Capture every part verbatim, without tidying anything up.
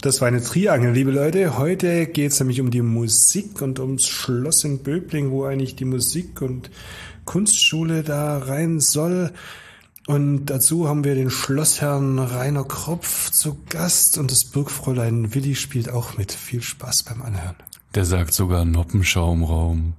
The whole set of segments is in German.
Das war eine Triangel, liebe Leute. Heute geht es nämlich um die Musik und ums Schloss in Böbling, wo eigentlich die Musik- und Kunstschule da rein soll. Und dazu haben wir den Schlossherrn Rainer Kropf zu Gast und das Burgfräulein Willi spielt auch mit. Viel Spaß beim Anhören. Der sagt sogar Noppenschaumraum.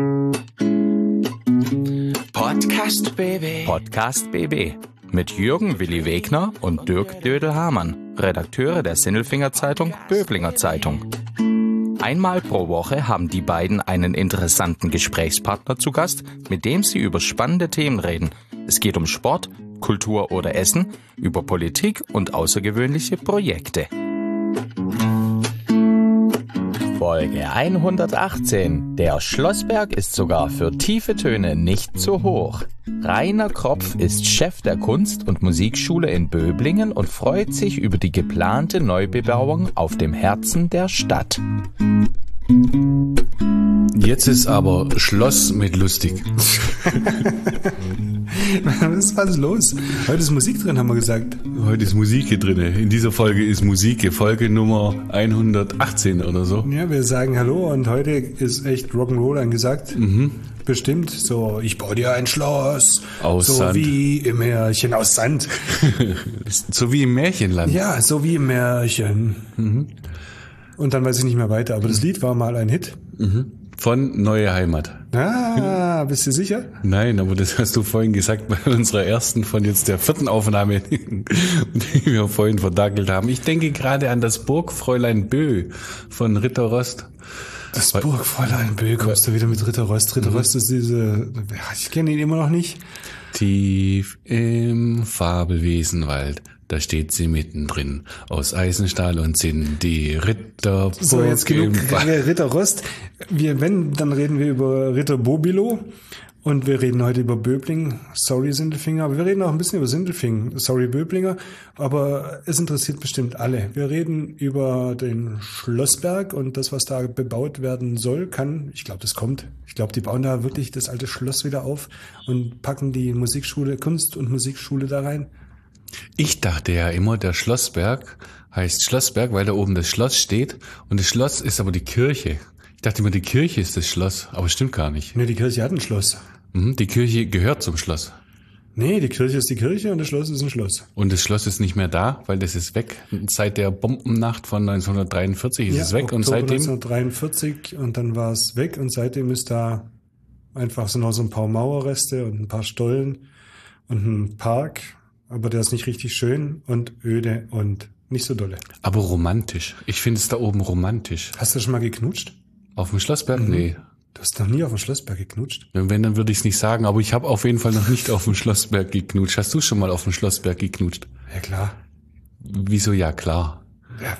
Podcast B B. Podcast B B. Mit Jürgen Willi Wegner und Dirk Dödel-Hamann, Redakteure der Sinnelfinger Zeitung Böblinger Zeitung. Einmal pro Woche haben die beiden einen interessanten Gesprächspartner zu Gast, mit dem sie über spannende Themen reden. Es geht um Sport, Kultur oder Essen, über Politik und außergewöhnliche Projekte. Folge hundertachtzehn. Der Schlossberg ist sogar für tiefe Töne nicht zu hoch. Rainer Kropf ist Chef der Kunst- und Musikschule in Böblingen und freut sich über die geplante Neubebauung auf dem Herzen der Stadt. Jetzt ist aber Schloss mit lustig. Was ist was los? Heute ist Musik drin, haben wir gesagt. Heute ist Musik hier drin. In dieser Folge ist Musik, Folge Nummer hundertachtzehn oder so. Ja, wir sagen Hallo und heute ist echt Rock'n'Roll angesagt. Mhm. Bestimmt. So, ich baue dir ein Schloss. Aus so Sand. So wie im Märchen aus Sand. So wie im Märchenland. Ja, so wie im Märchen. Mhm. Und dann weiß ich nicht mehr weiter. Aber das Lied war mal ein Hit. Mhm. Von Neue Heimat. Ah, bist du sicher? Nein, aber das hast du vorhin gesagt bei unserer ersten von jetzt der vierten Aufnahme, die wir vorhin verdackelt haben. Ich denke gerade an das Burgfräulein Bö von Ritter Rost. Das Burgfräulein Bö, kommst du wieder mit Ritter Rost. Ritter mhm. Rost ist diese, ich kenne ihn immer noch nicht. Tief im Fabelwesenwald, da steht sie mittendrin, aus Eisenstahl und Zinn, die Ritterburg. So, jetzt genug Ritter Rost. Wir, wenn, dann reden wir über Ritter Bobilo und wir reden heute über Böbling. Sorry, Sindelfinger. Aber wir reden auch ein bisschen über Sindelfingen. Sorry, Böblinger. Aber es interessiert bestimmt alle. Wir reden über den Schlossberg und das, was da bebaut werden soll, kann, ich glaube, das kommt. Ich glaube, die bauen da wirklich das alte Schloss wieder auf und packen die Musikschule, Kunst- und Musikschule da rein. Ich dachte ja immer, der Schlossberg heißt Schlossberg, weil da oben das Schloss steht und das Schloss ist aber die Kirche. Ich dachte immer, die Kirche ist das Schloss, aber stimmt gar nicht. Nee, die Kirche hat ein Schloss. Mhm, die Kirche gehört zum Schloss. Nee, die Kirche ist die Kirche und das Schloss ist ein Schloss. Und das Schloss ist nicht mehr da, weil das ist weg. Seit der Bombennacht von neunzehnhundertdreiundvierzig ist ja, es weg. Oktober und seitdem neunzehnhundertdreiundvierzig und dann war es weg und seitdem ist da einfach so noch so ein paar Mauerreste und ein paar Stollen und ein Park. Aber der ist nicht richtig schön und öde und nicht so dolle. Aber romantisch. Ich finde es da oben romantisch. Hast du schon mal geknutscht? Auf dem Schlossberg? Mhm. Nee. Du hast noch nie auf dem Schlossberg geknutscht? Wenn, dann würde ich es nicht sagen. Aber ich habe auf jeden Fall noch nicht auf dem Schlossberg geknutscht. Hast du schon mal auf dem Schlossberg geknutscht? Ja, klar. Wieso ja, klar? Ja,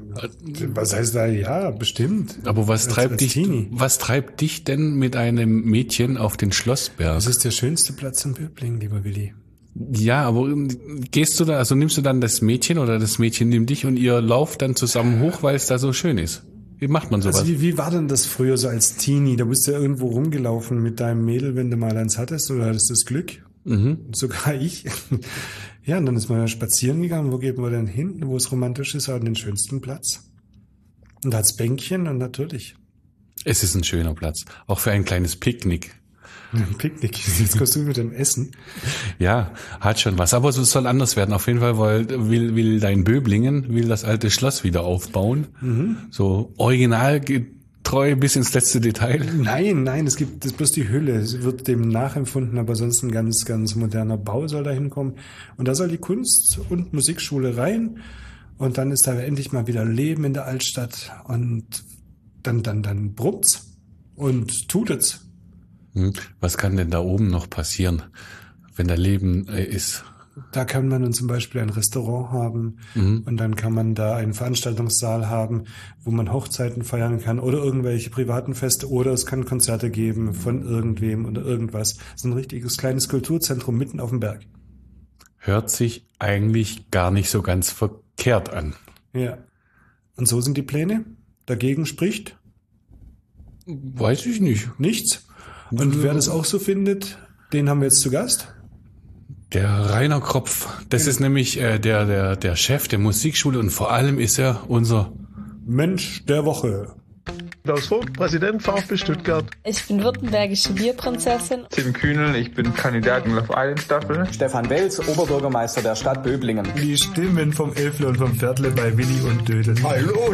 was heißt da? Ja, bestimmt. Aber was als, treibt als dich, Teenie. was treibt dich denn mit einem Mädchen auf den Schlossberg? Das ist der schönste Platz in Böbling, lieber Willi. Ja, aber gehst du da, also nimmst du dann das Mädchen oder das Mädchen nimmt dich und ihr lauft dann zusammen hoch, weil es da so schön ist? Wie macht man sowas? Also wie, wie war denn das früher so als Teenie? Da bist du ja irgendwo rumgelaufen mit deinem Mädel, wenn du mal eins hattest oder hattest das Glück? Mhm. Sogar ich. Ja, und dann ist man ja spazieren gegangen. Wo geht man denn hin? Wo es romantisch ist, an den schönsten Platz. Und da hat's Bänkchen und natürlich. Es ist ein schöner Platz. Auch für ein kleines Picknick. Ein Picknick. Jetzt kommst du mit dem Essen. Ja, hat schon was. Aber es soll anders werden. Auf jeden Fall weil, will, will dein Böblingen, will das alte Schloss wieder aufbauen. Mhm. So originalgetreu bis ins letzte Detail. Nein, nein, es gibt das ist bloß die Hülle. Es wird dem nachempfunden, aber sonst ein ganz, ganz moderner Bau soll da hinkommen. Und da soll die Kunst- und Musikschule rein. Und dann ist da endlich mal wieder Leben in der Altstadt. Und dann, dann, dann brummt's und tutet's. Was kann denn da oben noch passieren, wenn da Leben äh, ist? Da kann man dann zum Beispiel ein Restaurant haben mhm. und dann kann man da einen Veranstaltungssaal haben, wo man Hochzeiten feiern kann oder irgendwelche privaten Feste oder es kann Konzerte geben von irgendwem oder irgendwas. Das ist ein richtiges kleines Kulturzentrum mitten auf dem Berg. Hört sich eigentlich gar nicht so ganz verkehrt an. Ja. Und so sind die Pläne. Dagegen spricht? Weiß ich nicht. Nichts. Und wer das auch so findet, den haben wir jetzt zu Gast. Der Rainer Kropf, das ist nämlich äh, der, der, der Chef der Musikschule und vor allem ist er unser Mensch der Woche. Klaus Vogt, Präsident VfB Stuttgart. Ich bin württembergische Bierprinzessin. Tim Kühnel, ich bin Kandidat in Love Island Staffel. Stefan Welz, Oberbürgermeister der Stadt Böblingen. Die Stimmen vom Elfle und vom Viertle bei Willi und Dödel. Hallo!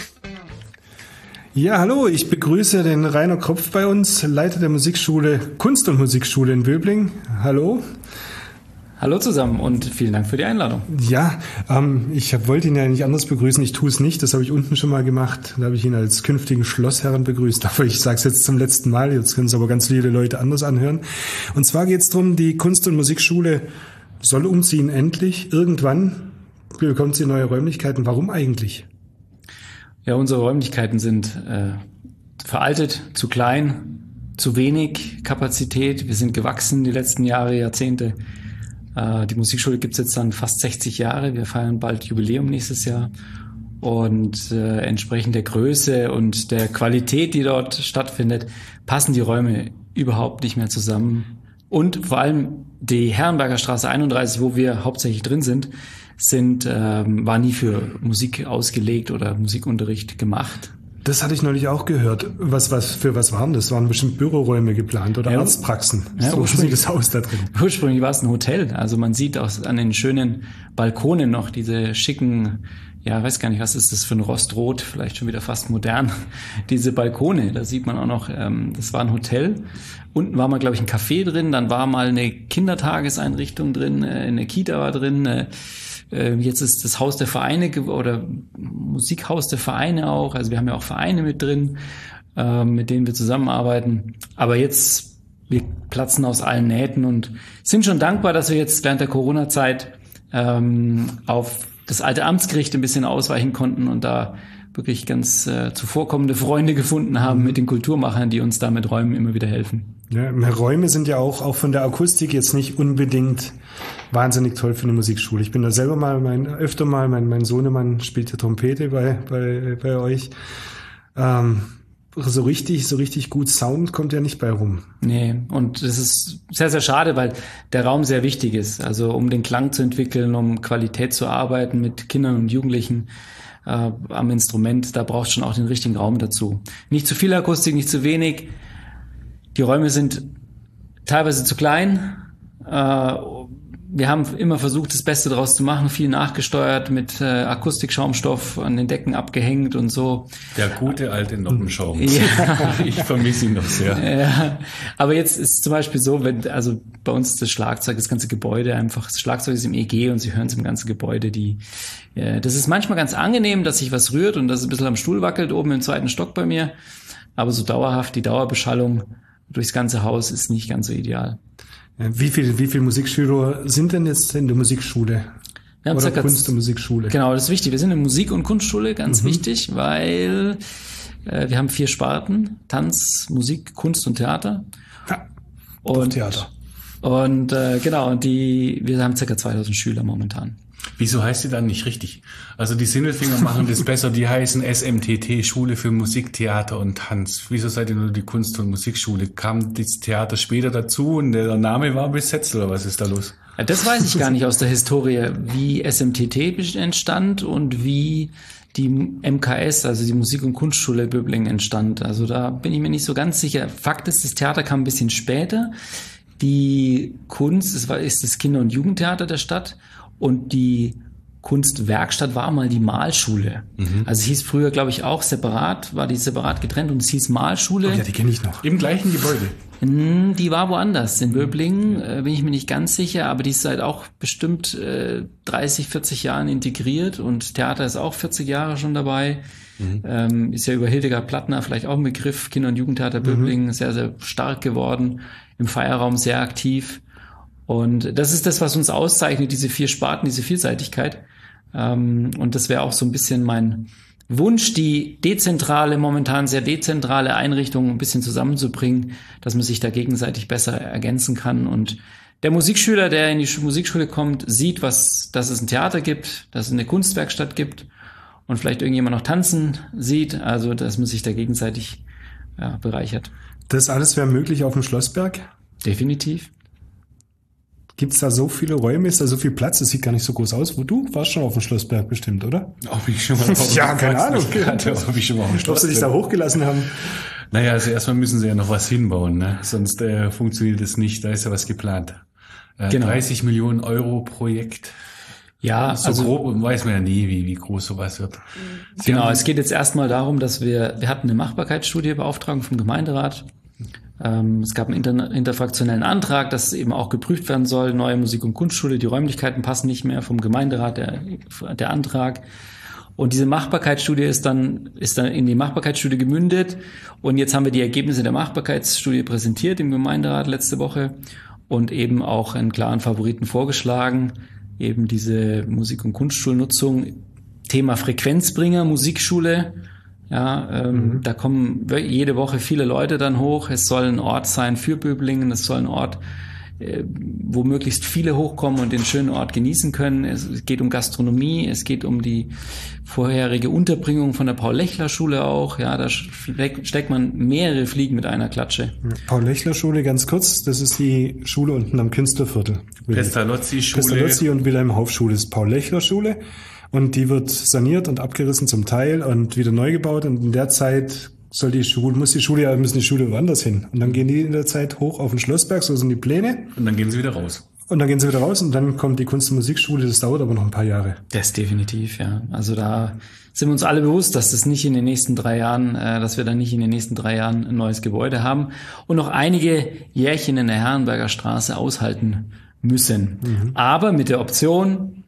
Ja, hallo, ich begrüße den Rainer Kropf bei uns, Leiter der Musikschule, Kunst- und Musikschule in Böblingen. Hallo. Hallo zusammen und vielen Dank für die Einladung. Ja, ähm, ich hab, wollte ihn ja nicht anders begrüßen, ich tue es nicht, das habe ich unten schon mal gemacht. Da habe ich ihn als künftigen Schlossherren begrüßt, aber ich sage es jetzt zum letzten Mal, jetzt können es aber ganz viele Leute anders anhören. Und zwar geht es darum, die Kunst- und Musikschule soll umziehen, endlich, irgendwann bekommt sie neue Räumlichkeiten. Warum eigentlich? Ja, unsere Räumlichkeiten sind äh, veraltet, zu klein, zu wenig Kapazität. Wir sind gewachsen die letzten Jahre, Jahrzehnte. Äh, die Musikschule gibt's jetzt dann fast sechzig Jahre. Wir feiern bald Jubiläum nächstes Jahr. Und äh, entsprechend der Größe und der Qualität, die dort stattfindet, passen die Räume überhaupt nicht mehr zusammen. Und vor allem die Herrenberger Straße einunddreißig, wo wir hauptsächlich drin sind, sind ähm, war nie für Musik ausgelegt oder Musikunterricht gemacht. Das hatte ich neulich auch gehört. Was, was, für was waren das? Waren bestimmt Büroräume geplant oder ja, Arztpraxen? Ja, so sieht das aus da drin. Ursprünglich war es ein Hotel. Also man sieht auch an den schönen Balkonen noch diese schicken, ja, weiß gar nicht, was ist das für ein Rostrot, vielleicht schon wieder fast modern, diese Balkone. Da sieht man auch noch, ähm, das war ein Hotel. Unten war mal, glaube ich, ein Café drin, dann war mal eine Kindertageseinrichtung drin, äh, eine Kita war drin, äh, Jetzt ist das Haus der Vereine oder Musikhaus der Vereine auch. Also wir haben ja auch Vereine mit drin, mit denen wir zusammenarbeiten. Aber jetzt, wir platzen aus allen Nähten und sind schon dankbar, dass wir jetzt während der Corona-Zeit ähm, auf das alte Amtsgericht ein bisschen ausweichen konnten und da wirklich ganz äh, zuvorkommende Freunde gefunden haben mit den Kulturmachern, die uns da mit Räumen immer wieder helfen. Ja, Räume sind ja auch, auch von der Akustik jetzt nicht unbedingt wahnsinnig toll für eine Musikschule. Ich bin da selber mal, mein, öfter mal, mein, mein Sohnemann spielt ja Trompete bei, bei, bei euch. Ähm, so richtig, so richtig gut Sound kommt ja nicht bei rum. Nee, und das ist sehr, sehr schade, weil der Raum sehr wichtig ist. Also um den Klang zu entwickeln, um Qualität zu arbeiten mit Kindern und Jugendlichen äh, am Instrument, da braucht schon auch den richtigen Raum dazu. Nicht zu viel Akustik, nicht zu wenig. Die Räume sind teilweise zu klein. Äh, wir haben immer versucht, das Beste daraus zu machen, viel nachgesteuert, mit äh, Akustikschaumstoff an den Decken abgehängt und so. Der gute alte Noppenschaum. Ja. Ich vermisse ihn noch sehr. Ja. Aber jetzt ist es zum Beispiel so, wenn, also bei uns ist das Schlagzeug, das ganze Gebäude einfach, das Schlagzeug ist im E G und Sie hören es im ganzen Gebäude. Die, äh, das ist manchmal ganz angenehm, dass sich was rührt und dass es ein bisschen am Stuhl wackelt, oben im zweiten Stock bei mir. Aber so dauerhaft, die Dauerbeschallung durchs ganze Haus ist nicht ganz so ideal. Wie viel, wie viel Musikschüler sind denn jetzt in der Musikschule? Wir haben Oder circa Kunst- und Musikschule? Genau, das ist wichtig. Wir sind in Musik- und Kunstschule, ganz Mhm. wichtig, weil äh, wir haben vier Sparten: Tanz, Musik, Kunst und Theater. Ja, und Theater. Und äh, genau, und die, wir haben circa zweitausend Schüler momentan. Wieso heißt sie dann nicht richtig? Also die Sindelfinger machen das besser, die heißen S M T T, Schule für Musik, Theater und Tanz. Wieso seid ihr nur die Kunst- und Musikschule? Kam das Theater später dazu und der Name war besetzt oder was ist da los? Ja, das weiß ich gar nicht aus der Historie, wie S M T T entstand und wie die M K S, also die Musik- und Kunstschule Böblingen entstand. Also da bin ich mir nicht so ganz sicher. Fakt ist, das Theater kam ein bisschen später. Die Kunst, es war, ist das Kinder- und Jugendtheater der Stadt. Und die Kunstwerkstatt war mal die Malschule. Mhm. Also es hieß früher, glaube ich, auch separat, war die separat getrennt und es hieß Malschule. Oh ja, die kenne ich noch. Im gleichen Gebäude. Die war woanders. In Böblingen äh, bin ich mir nicht ganz sicher, aber die ist seit auch bestimmt äh, dreißig, vierzig Jahren integriert und Theater ist auch vierzig Jahre schon dabei. Mhm. Ähm, ist ja über Hildegard Plattner vielleicht auch ein Begriff. Kinder- und Jugendtheater Böblingen, mhm. sehr, sehr stark geworden. Im Feierraum sehr aktiv. Und das ist das, was uns auszeichnet, diese vier Sparten, diese Vielseitigkeit. Ähm, und das wäre auch so ein bisschen mein Wunsch, die dezentrale, momentan sehr dezentrale Einrichtung ein bisschen zusammenzubringen, dass man sich da gegenseitig besser ergänzen kann. Und der Musikschüler, der in die Musikschule kommt, sieht, was, dass es ein Theater gibt, dass es eine Kunstwerkstatt gibt und vielleicht irgendjemand noch tanzen sieht. Also, dass man sich da gegenseitig ja, bereichert. Das alles wäre möglich auf dem Schlossberg? Definitiv. Gibt's da so viele Räume? Ist da so viel Platz? Das sieht gar nicht so groß aus. Wo du warst schon auf dem Schlossberg bestimmt, oder? Ob ich schon mal auf ja, keine Ahnung. Ob ich schon mal auf dem Schloss Ob sie dich da hochgelassen haben? Naja, also erstmal müssen sie ja noch was hinbauen, ne? Sonst äh, funktioniert es nicht. Da ist ja was geplant. Äh, genau. dreißig Millionen Euro Projekt. Ja, so also grob weiß man ja nie, wie, wie groß sowas wird. Sie genau, haben, es geht jetzt erstmal darum, dass wir, wir hatten eine Machbarkeitsstudie beauftragen vom Gemeinderat. Ähm, es gab einen inter, interfraktionellen Antrag, dass eben auch geprüft werden soll, neue Musik- und Kunstschule, die Räumlichkeiten passen nicht mehr, vom Gemeinderat der, der Antrag. Und diese Machbarkeitsstudie ist dann, ist dann in die Machbarkeitsstudie gemündet. Und jetzt haben wir die Ergebnisse der Machbarkeitsstudie präsentiert im Gemeinderat letzte Woche und eben auch einen klaren Favoriten vorgeschlagen, eben diese Musik- und Kunstschulnutzung. Thema Frequenzbringer, Musikschule. Ja, ähm, mhm. da kommen jede Woche viele Leute dann hoch. Es soll ein Ort sein für Böblingen. Es soll ein Ort, äh, wo möglichst viele hochkommen und den schönen Ort genießen können. Es geht um Gastronomie. Es geht um die vorherige Unterbringung von der Paul-Lechler-Schule auch. Ja, da steckt man mehrere Fliegen mit einer Klatsche. Paul-Lechler-Schule, ganz kurz. Das ist die Schule unten am Künstlerviertel. Pestalozzi-Schule. Pestalozzi und Wilhelm-Hauff-Schule ist Paul-Lechler-Schule. Und die wird saniert und abgerissen zum Teil und wieder neu gebaut. Und in der Zeit soll die Schule, muss die Schule ja, müssen die Schule woanders hin. Und dann gehen die in der Zeit hoch auf den Schlossberg, so sind die Pläne. Und dann gehen sie wieder raus. Und dann gehen sie wieder raus und dann kommt die Kunst- und Musikschule. Das dauert aber noch ein paar Jahre. Das definitiv, ja. Also da sind wir uns alle bewusst, dass das nicht in den nächsten drei Jahren, äh, dass wir dann nicht in den nächsten drei Jahren ein neues Gebäude haben und noch einige Jährchen in der Herrenberger Straße aushalten müssen. Mhm. Aber mit der Option,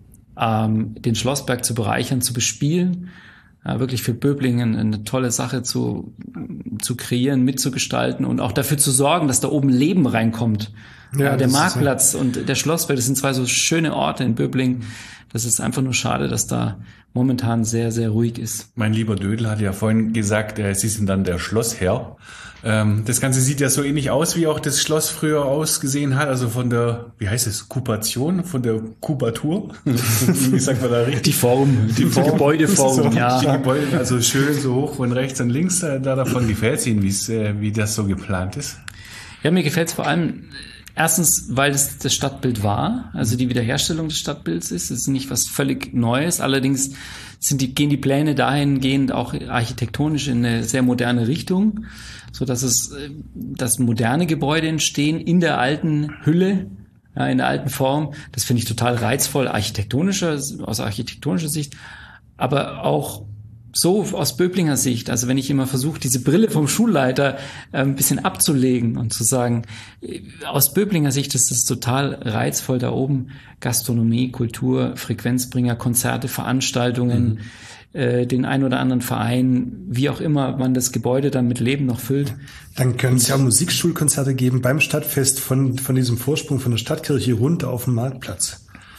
ähm, den Schlossberg zu bereichern, zu bespielen, ja, wirklich für Böblingen eine tolle Sache zu, zu kreieren, mitzugestalten und auch dafür zu sorgen, dass da oben Leben reinkommt. Ja, ja, der Marktplatz ja. und der Schlossberg, das sind zwei so schöne Orte in Böblingen. Das ist einfach nur schade, dass da momentan sehr, sehr ruhig ist. Mein lieber Dödel hat ja vorhin gesagt, äh, Sie sind dann der Schlossherr. Ähm, das Ganze sieht ja so ähnlich aus, wie auch das Schloss früher ausgesehen hat. Also von der, wie heißt es, Kupation, von der Kubatur. Wie sagt man da richtig? Die Form, die, Form. die Gebäudeform, so, ja. Die Gebäude, also schön so hoch von rechts und links. Da davon gefällt es Ihnen, äh, wie das so geplant ist? Ja, mir gefällt es vor allem erstens, weil es das Stadtbild war, also die Wiederherstellung des Stadtbilds ist. Es ist nicht was völlig Neues. Allerdings sind die, gehen die Pläne dahingehend auch architektonisch in eine sehr moderne Richtung, so dass es, dass moderne Gebäude entstehen in der alten Hülle, ja, in der alten Form. Das finde ich total reizvoll, architektonischer, aus architektonischer Sicht, aber auch so aus Böblinger Sicht, also wenn ich immer versuche, diese Brille vom Schulleiter äh, ein bisschen abzulegen und zu sagen, aus Böblinger Sicht ist es total reizvoll da oben, Gastronomie, Kultur, Frequenzbringer, Konzerte, Veranstaltungen, mhm. äh, den ein oder anderen Verein, wie auch immer man das Gebäude dann mit Leben noch füllt. Dann können es ja Musikschulkonzerte geben beim Stadtfest von, von diesem Vorsprung von der Stadtkirche runter auf den Marktplatz.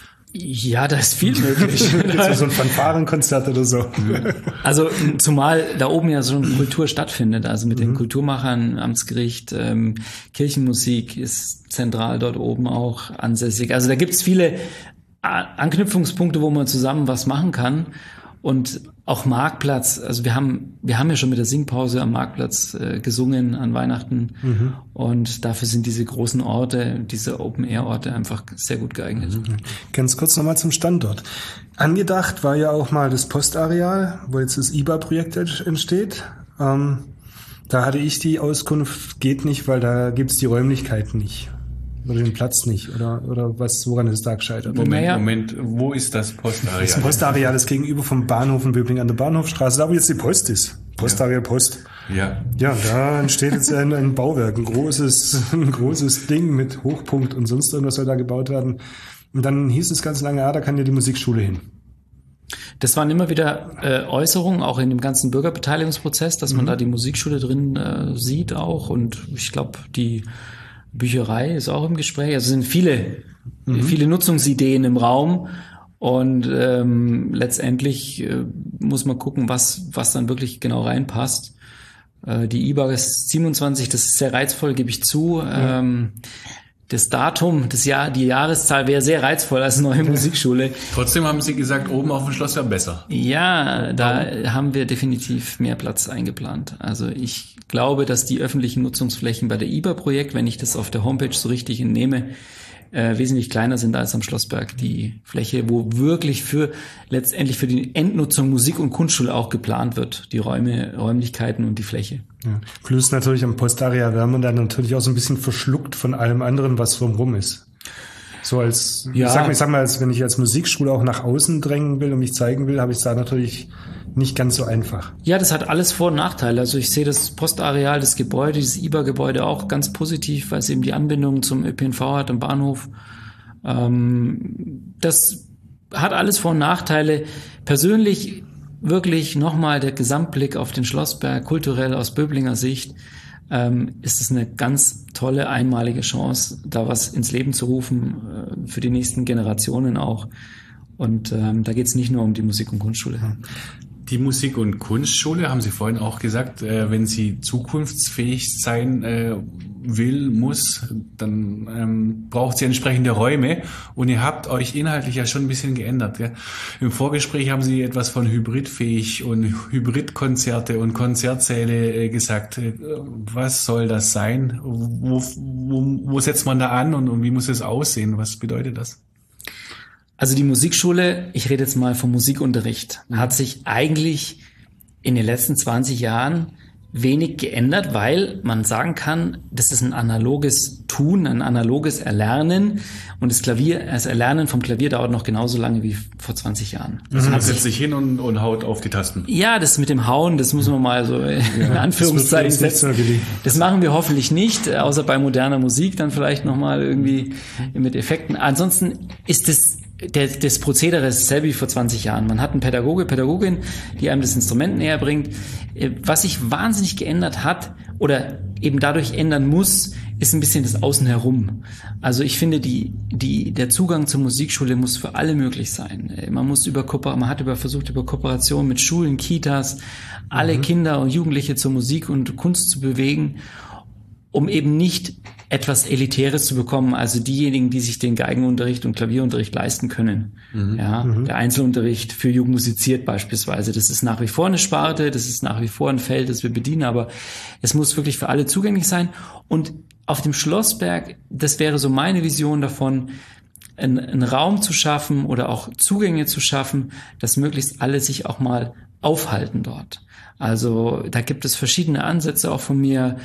Ja, da ist viel möglich. So ein Fanfarenkonzert oder so. Also zumal da oben ja so eine Kultur stattfindet, also mit mhm. den Kulturmachern, Amtsgericht, ähm, Kirchenmusik ist zentral dort oben auch ansässig. Also da gibt's viele Anknüpfungspunkte, wo man zusammen was machen kann. Und auch Marktplatz, also wir haben wir haben ja schon mit der Singpause am Marktplatz äh, gesungen an Weihnachten mhm. und dafür sind diese großen Orte, diese Open-Air-Orte einfach sehr gut geeignet. Mhm. Ganz kurz nochmal zum Standort. Angedacht war ja auch mal das Postareal, wo jetzt das I B A-Projekt entsteht. Ähm, da hatte ich die Auskunft, geht nicht, weil da gibt's die Räumlichkeiten nicht. Oder den Platz nicht, oder, oder was, woran ist es da gescheitert? Moment, naja. Moment, wo ist das Postareal? Das Postareal ist gegenüber vom Bahnhof in Böblingen an der Bahnhofstraße, da wo jetzt die Post ist. Postareal Post. Ja. Ja, da entsteht jetzt ein, ein Bauwerk, ein großes, ein großes Ding mit Hochpunkt und sonst irgendwas soll da gebaut werden. Und dann hieß es ganz lange, ja, da kann ja die Musikschule hin. Das waren immer wieder äh, Äußerungen, auch in dem ganzen Bürgerbeteiligungsprozess, dass man mhm. da die Musikschule drin äh, sieht auch. Und ich glaube, die Bücherei ist auch im Gespräch. Also es sind viele, mhm. viele Nutzungsideen im Raum. Und ähm, letztendlich äh, muss man gucken, was was dann wirklich genau reinpasst. Äh, die I B A ist siebenundzwanzig, das ist sehr reizvoll, gebe ich zu. Ja. Ähm, das Datum, das Jahr, die Jahreszahl wäre sehr reizvoll als neue Musikschule. Trotzdem haben Sie gesagt, oben auf dem Schloss wäre besser. Ja, da Warum? haben wir definitiv mehr Platz eingeplant. Also ich glaube, dass die öffentlichen Nutzungsflächen bei der I B A-Projekt, wenn ich das auf der Homepage so richtig entnehme, äh, wesentlich kleiner sind als am Schlossberg. Die Fläche, wo wirklich für letztendlich für die Endnutzung Musik- und Kunstschule auch geplant wird. Die Räume, Räumlichkeiten und die Fläche. Ja. Plus natürlich am Postaria werden wir dann natürlich auch so ein bisschen verschluckt von allem anderen, was drumherum ist. So als, ja. ich sag, ich sag mal, als wenn ich als Musikschule auch nach außen drängen will und mich zeigen will, habe ich es da natürlich nicht ganz so einfach. Ja, das hat alles Vor- und Nachteile. Also ich sehe das Postareal, das Gebäude, dieses I B A-Gebäude auch ganz positiv, weil es eben die Anbindung zum Ö P N V hat, am Bahnhof. Ähm, das hat alles Vor- und Nachteile. Persönlich wirklich nochmal der Gesamtblick auf den Schlossberg, kulturell aus Böblinger Sicht, ähm, ist es eine ganz tolle, einmalige Chance, da was ins Leben zu rufen, äh, für die nächsten Generationen auch. Und ähm, da geht es nicht nur um die Musik- und Kunstschule. Die Musik- und Kunstschule, haben Sie vorhin auch gesagt, äh, wenn sie zukunftsfähig sein äh, will, muss, dann ähm, braucht sie entsprechende Räume. Und ihr habt euch inhaltlich ja schon ein bisschen geändert. Gell? Im Vorgespräch haben Sie etwas von hybridfähig und Hybridkonzerte und Konzertsäle äh, gesagt. Äh, was soll das sein? Wo, wo, wo setzt man da an und, und wie muss es aussehen? Was bedeutet das? Also die Musikschule, ich rede jetzt mal vom Musikunterricht, hat sich eigentlich in den letzten zwanzig Jahren wenig geändert, weil man sagen kann, das ist ein analoges Tun, ein analoges Erlernen und das Klavier, das Erlernen vom Klavier dauert noch genauso lange wie vor zwanzig Jahren. Also man setzt sich hin und, und haut auf die Tasten. Ja, das mit dem Hauen, das muss man mal so in ja, Anführungszeichen setzen. Das machen wir hoffentlich nicht, außer bei moderner Musik dann vielleicht nochmal irgendwie mit Effekten. Ansonsten ist es Der, das Prozedere ist dasselbe wie vor zwanzig Jahren. Man hat einen Pädagoge, Pädagogin, die einem das Instrument näher bringt. Was sich wahnsinnig geändert hat oder eben dadurch ändern muss, ist ein bisschen das Außenherum. Also ich finde, die, die, der Zugang zur Musikschule muss für alle möglich sein. Man muss über man hat über versucht, über Kooperation mit Schulen, Kitas, alle mhm. Kinder und Jugendliche zur Musik und Kunst zu bewegen, um eben nicht etwas Elitäres zu bekommen, also diejenigen, die sich den Geigenunterricht und Klavierunterricht leisten können. Mhm. Ja, mhm. Der Einzelunterricht für Jugend musiziert beispielsweise, das ist nach wie vor eine Sparte, das ist nach wie vor ein Feld, das wir bedienen, aber es muss wirklich für alle zugänglich sein. Und auf dem Schlossberg, das wäre so meine Vision davon, einen, einen Raum zu schaffen oder auch Zugänge zu schaffen, dass möglichst alle sich auch mal aufhalten dort. Also da gibt es verschiedene Ansätze auch von mir,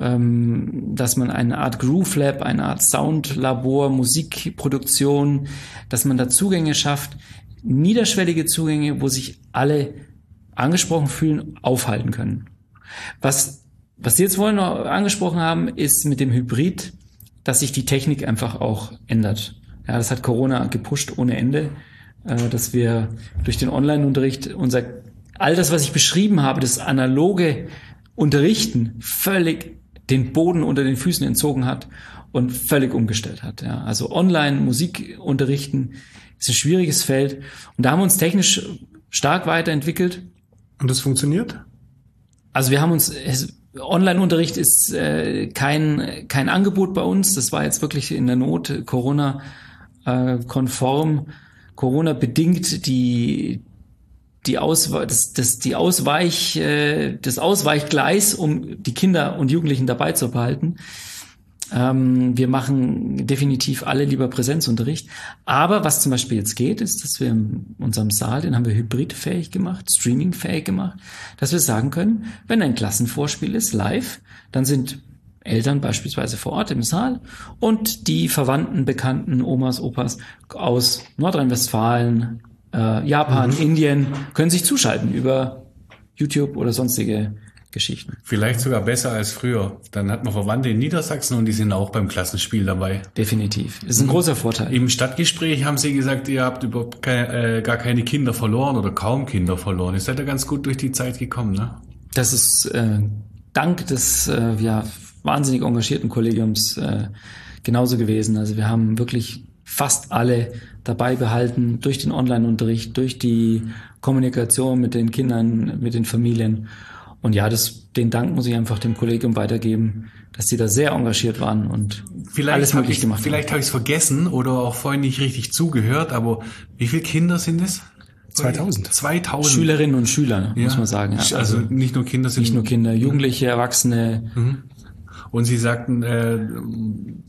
ähm, dass man eine Art Groove Lab, eine Art Soundlabor, Musikproduktion, dass man da Zugänge schafft, niederschwellige Zugänge, wo sich alle angesprochen fühlen, aufhalten können. Was, was Sie jetzt vorhin noch angesprochen haben, ist mit dem Hybrid, dass sich die Technik einfach auch ändert. Ja, das hat Corona gepusht ohne Ende, äh, dass wir durch den Online-Unterricht unser all das, was ich beschrieben habe, das analoge Unterrichten völlig den Boden unter den Füßen entzogen hat und völlig umgestellt hat. Ja, also online Musik unterrichten ist ein schwieriges Feld und da haben wir uns technisch stark weiterentwickelt. Und das funktioniert? Also wir haben uns, es, Online-Unterricht ist äh, kein kein Angebot bei uns. Das war jetzt wirklich in der Not, Corona-konform, äh, Corona-bedingt die die Ausweich, das, das, die Ausweich, äh, das Ausweichgleis, um die Kinder und Jugendlichen dabei zu behalten. Ähm, wir machen definitiv alle lieber Präsenzunterricht. Aber was zum Beispiel jetzt geht, ist, dass wir in unserem Saal, den haben wir hybridfähig gemacht, streamingfähig gemacht, dass wir sagen können, wenn ein Klassenvorspiel ist, live, dann sind Eltern beispielsweise vor Ort im Saal und die Verwandten, Bekannten, Omas, Opas aus Nordrhein-Westfalen, Äh, Japan, mhm. Indien, können sich zuschalten über YouTube oder sonstige Geschichten. Vielleicht sogar besser als früher. Dann hat man Verwandte in Niedersachsen und die sind auch beim Klassenspiel dabei. Definitiv. Das ist ein mhm. großer Vorteil. Im Stadtgespräch haben Sie gesagt, ihr habt überhaupt keine, äh, gar keine Kinder verloren oder kaum Kinder verloren. Ihr seid ja ganz gut durch die Zeit gekommen, ne? Das ist äh, dank des äh, ja, wahnsinnig engagierten Kollegiums äh, genauso gewesen. Also wir haben wirklich fast alle dabei behalten durch den Online-Unterricht, durch die Kommunikation mit den Kindern, mit den Familien. Und ja, das, den Dank muss ich einfach dem Kollegium weitergeben, dass sie da sehr engagiert waren und vielleicht alles möglich gemacht haben. Vielleicht habe ich es vergessen oder auch vorhin nicht richtig zugehört, aber wie viele Kinder sind es? zweitausend. zweitausend. Schülerinnen und Schüler, ja. muss man sagen. Ja. Also, also nicht nur Kinder sind... Nicht nur Kinder, Jugendliche, Erwachsene. Mhm. Und Sie sagten... Äh,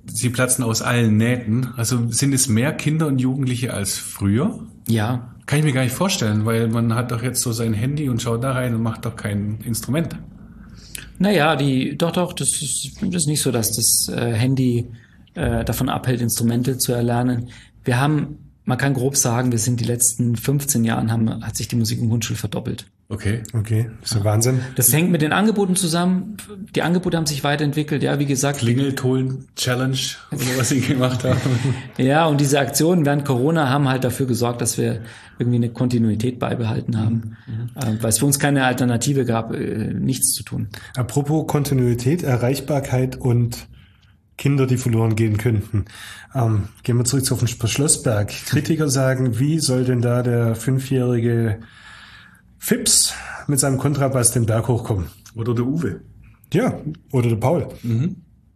sie platzen aus allen Nähten. Also sind es mehr Kinder und Jugendliche als früher? Ja. Kann ich mir gar nicht vorstellen, weil man hat doch jetzt so sein Handy und schaut da rein und macht doch kein Instrument. Naja, die, doch, doch, das ist, das ist nicht so, dass das äh, Handy äh, davon abhält, Instrumente zu erlernen. Wir haben, man kann grob sagen, wir sind die letzten fünfzehn Jahren, haben, hat sich die Musik- und Grundschule verdoppelt. Okay. Okay, das ist ja Wahnsinn. Das hängt mit den Angeboten zusammen. Die Angebote haben sich weiterentwickelt, ja, wie gesagt. Klingelton-Challenge oder was sie gemacht haben. Ja, und diese Aktionen während Corona haben halt dafür gesorgt, dass wir irgendwie eine Kontinuität beibehalten haben, mhm. äh, weil es für uns keine Alternative gab, äh, nichts zu tun. Apropos Kontinuität, Erreichbarkeit und Kinder, die verloren gehen könnten. Ähm, gehen wir zurück auf den Schlossberg. Kritiker sagen, wie soll denn da der fünfjährige Fips mit seinem Kontrabass den Berg hochkommen? Oder der Uwe. Ja, oder der Paul. Mhm.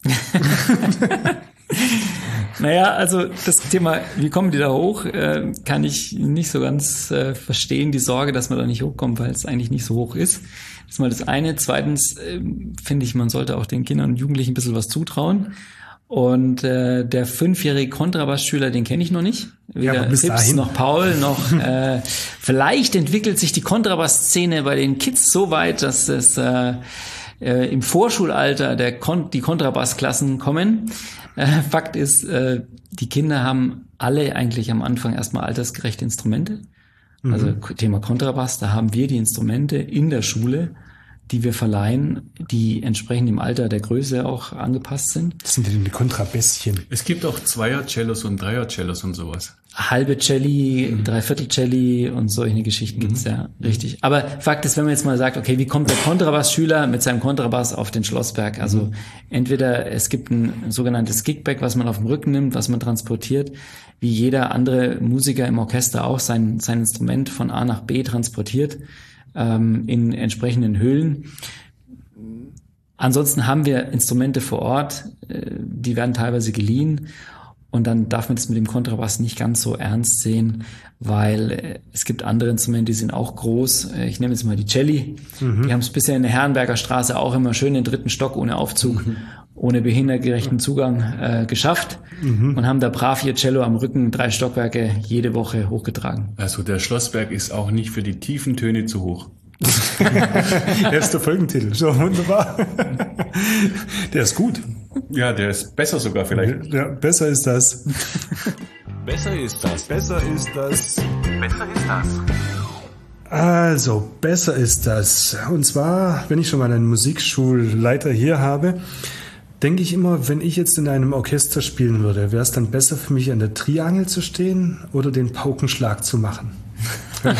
Naja, also das Thema, wie kommen die da hoch, äh, kann ich nicht so ganz äh, verstehen, die Sorge, dass man da nicht hochkommt, weil es eigentlich nicht so hoch ist. Das ist mal das eine. Zweitens äh, finde ich, man sollte auch den Kindern und Jugendlichen ein bisschen was zutrauen. Und äh, der fünfjährige Kontrabassschüler, den kenne ich noch nicht. Weder ja, bis Fips dahin. noch Paul noch. Äh, vielleicht entwickelt sich die Kontrabassszene bei den Kids so weit, dass es äh, äh, im Vorschulalter der Kon- die Kontrabassklassen kommen. Äh, Fakt ist, äh, die Kinder haben alle eigentlich am Anfang erstmal altersgerechte Instrumente. Mhm. Also Thema Kontrabass, da haben wir die Instrumente in der Schule, die wir verleihen, die entsprechend im Alter der Größe auch angepasst sind. Das sind die Kontrabässchen. Es gibt auch Zweier-Cellos und Dreier-Cellos und sowas. Halbe Celli, mhm. Dreiviertel Celli und solche Geschichten mhm. gibt's ja, richtig. Aber Fakt ist, wenn man jetzt mal sagt, okay, wie kommt der Kontrabassschüler mit seinem Kontrabass auf den Schlossberg? Also mhm. entweder es gibt ein sogenanntes Kickback, was man auf dem Rücken nimmt, was man transportiert, wie jeder andere Musiker im Orchester auch sein, sein Instrument von A nach B transportiert, ähm, in entsprechenden Höhlen. Ansonsten haben wir Instrumente vor Ort, äh, die werden teilweise geliehen. Und dann darf man das mit dem Kontrabass nicht ganz so ernst sehen, weil äh, es gibt andere Instrumente, die sind auch groß. Äh, ich nehme jetzt mal die Celli. Mhm. Die haben es bisher in der Herrenberger Straße auch immer schön den dritten Stock ohne Aufzug, mhm. ohne behindertgerechten Zugang äh, geschafft mhm. und haben da brav ihr Cello am Rücken drei Stockwerke jede Woche hochgetragen. Also der Schlossberg ist auch nicht für die tiefen Töne zu hoch. Erster Folgentitel, so wunderbar. Der ist gut. Ja, der ist besser sogar vielleicht. Ja, besser ist das. Besser ist das. Besser ist das. Besser ist das. Also, besser ist das. Und zwar, wenn ich schon mal einen Musikschulleiter hier habe, denke ich immer, wenn ich jetzt in einem Orchester spielen würde, wäre es dann besser für mich, an der Triangel zu stehen oder den Paukenschlag zu machen? das,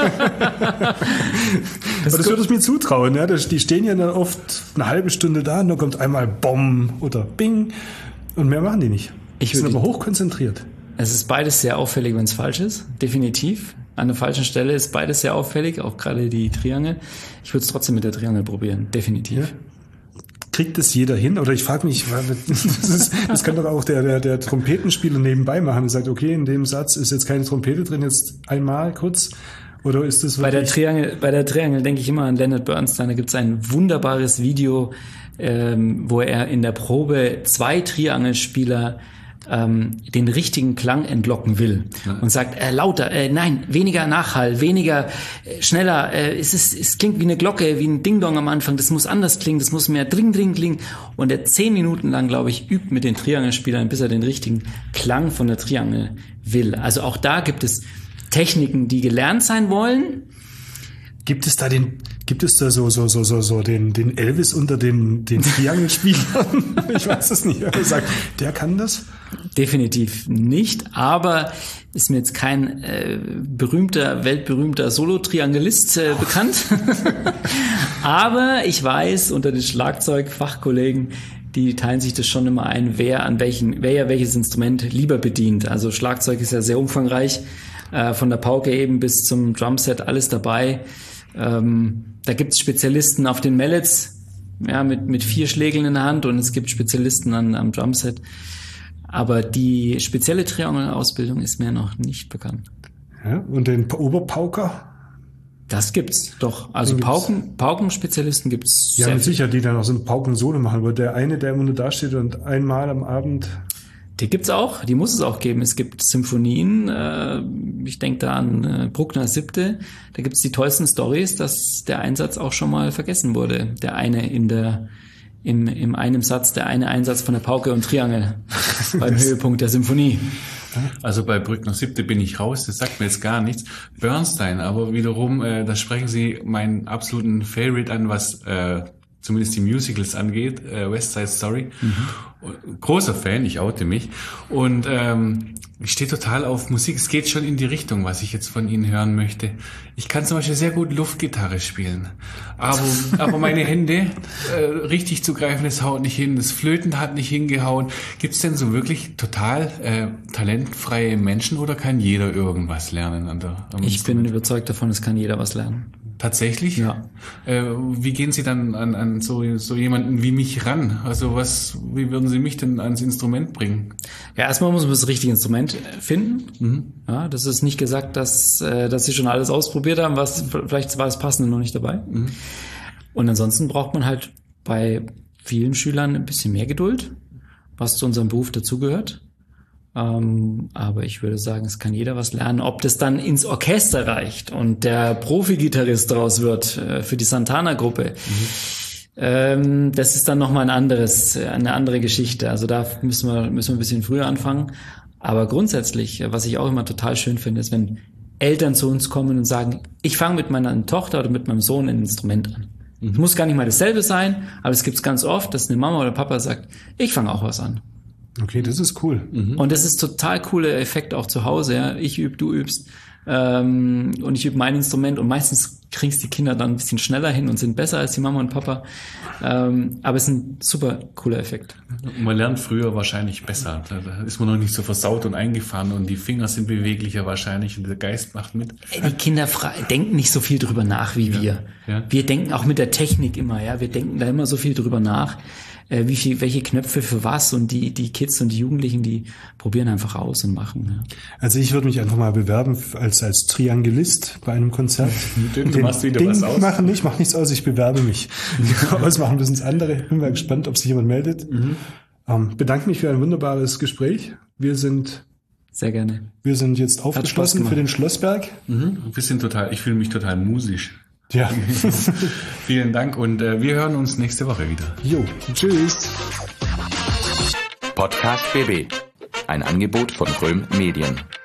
das würde ich mir zutrauen. Ja? Die stehen ja dann oft eine halbe Stunde da und dann kommt einmal Bom oder Bing und mehr machen die nicht. Ich die sind aber hochkonzentriert. Es ist beides sehr auffällig, wenn es falsch ist, definitiv. An der falschen Stelle ist beides sehr auffällig, auch gerade die Triangel. Ich würde es trotzdem mit der Triangel probieren, definitiv. Ja. Kriegt das jeder hin? Oder ich frage mich, das, ist, das kann doch auch der, der, der Trompetenspieler nebenbei machen und sagt, okay, in dem Satz ist jetzt keine Trompete drin, jetzt einmal kurz. Oder ist das wirklich... Bei der Triangel, bei der Triangel denke ich immer an Leonard Bernstein. Da gibt es ein wunderbares Video, ähm, wo er in der Probe zwei Triangelspieler ähm, den richtigen Klang entlocken will ja. und sagt, äh, lauter, äh, nein, weniger Nachhall, weniger, äh, schneller, äh, es ist, es klingt wie eine Glocke, wie ein Ding-Dong am Anfang, das muss anders klingen, das muss mehr Dring-Dring klingen. Und er zehn Minuten lang, glaube ich, übt mit den Triangelspielern, bis er den richtigen Klang von der Triangel will. Also auch da gibt es Techniken, die gelernt sein wollen. Gibt es da den, gibt es da so, so, so, so, so den, den Elvis unter den, den Triangelspielern? Ich weiß es nicht. Er sagt, der kann das? Definitiv nicht, aber ist mir jetzt kein äh, berühmter, weltberühmter Solo-Triangelist äh, bekannt. Aber ich weiß, unter den Schlagzeugfachkollegen, die teilen sich das schon immer ein, wer an welchen, wer ja welches Instrument lieber bedient. Also Schlagzeug ist ja sehr umfangreich, äh, von der Pauke eben bis zum Drumset, alles dabei. Ähm, da gibt es Spezialisten auf den Mallets, ja, mit, mit vier Schlägeln in der Hand, und es gibt Spezialisten an, am Drumset. Aber die spezielle Triangel-Ausbildung ist mir noch nicht bekannt. Ja, und den Oberpauker? Das gibt's, doch. Also gibt's. Pauken, Paukenspezialisten gibt's. Ja, sehr mit viel. Sicherheit, die dann auch so ein Pauken-Solo machen. Aber der eine, der immer nur da steht und einmal am Abend... Die gibt's auch, die muss es auch geben. Es gibt Symphonien, äh, ich denke da an äh, Bruckner Siebte, da gibt's die tollsten Stories, dass der Einsatz auch schon mal vergessen wurde. Der eine in der, im, im einem Satz, der eine Einsatz von der Pauke und Triangel beim Höhepunkt der Symphonie. Also bei Bruckner Siebte bin ich raus, das sagt mir jetzt gar nichts. Bernstein, aber wiederum, äh, da sprechen Sie meinen absoluten Favorite an, was äh, zumindest die Musicals angeht, äh, West Side Story. Mhm. Großer Fan, ich oute mich. Und ähm, ich stehe total auf Musik. Es geht schon in die Richtung, was ich jetzt von Ihnen hören möchte. Ich kann zum Beispiel sehr gut Luftgitarre spielen. Aber, aber meine Hände äh, richtig zu greifen, das haut nicht hin. Das Flöten hat nicht hingehauen. Gibt es denn so wirklich total äh, talentfreie Menschen oder kann jeder irgendwas lernen an der am Ich Instrument? bin überzeugt davon, es kann jeder was lernen. Tatsächlich? Ja. Äh, wie gehen Sie dann an, an so, so jemanden wie mich ran? Also was, wie würden Sie mich denn ans Instrument bringen? Ja, erstmal muss man das richtige Instrument finden. Mhm. Ja, das ist nicht gesagt, dass, äh, dass Sie schon alles ausprobiert haben, was vielleicht war das Passende noch nicht dabei. Mhm. Und ansonsten braucht man halt bei vielen Schülern ein bisschen mehr Geduld, was zu unserem Beruf dazugehört. Ähm, aber ich würde sagen, es kann jeder was lernen. Ob das dann ins Orchester reicht und der Profi-Gitarrist draus wird äh, für die Santana-Gruppe, mhm. ähm, das ist dann nochmal ein anderes, eine andere Geschichte. Also da müssen wir, müssen wir ein bisschen früher anfangen. Aber grundsätzlich, was ich auch immer total schön finde, ist, wenn Eltern zu uns kommen und sagen, ich fange mit meiner Tochter oder mit meinem Sohn ein Instrument an. Es mhm. muss gar nicht mal dasselbe sein, aber es gibt es ganz oft, dass eine Mama oder Papa sagt, ich fange auch was an. Okay, das ist cool. Mhm. Und das ist total cooler Effekt auch zu Hause. Ja. Ich übe, du übst ähm, und ich übe mein Instrument und meistens kriegst die Kinder dann ein bisschen schneller hin und sind besser als die Mama und Papa. Ähm, aber es ist ein super cooler Effekt. Man lernt früher wahrscheinlich besser. Da ist man noch nicht so versaut und eingefahren und die Finger sind beweglicher wahrscheinlich und der Geist macht mit. Die Kinder fra- denken nicht so viel drüber nach wie ja. wir. Ja. Wir denken auch mit der Technik immer, ja. Wir denken da immer so viel drüber nach. Wie viel, welche Knöpfe für was und die, die Kids und die Jugendlichen, die probieren einfach aus und machen. Ja. Also ich würde mich einfach mal bewerben als, als Triangulist bei einem Konzert. Du Den machst wieder Ding was aus. Machen nicht, mach nichts aus, ich bewerbe mich. Ausmachen müssen es andere. Bin mal gespannt, ob sich jemand meldet. Mhm. Ähm, bedanke mich für ein wunderbares Gespräch. Wir sind sehr gerne. Wir sind jetzt aufgeschlossen für den Schlossberg. Mhm. Wir sind total, ich fühle mich total musisch. Ja. Vielen Dank und äh, wir hören uns nächste Woche wieder. Jo, tschüss. Podcast B B. Ein Angebot von Röhm Medien.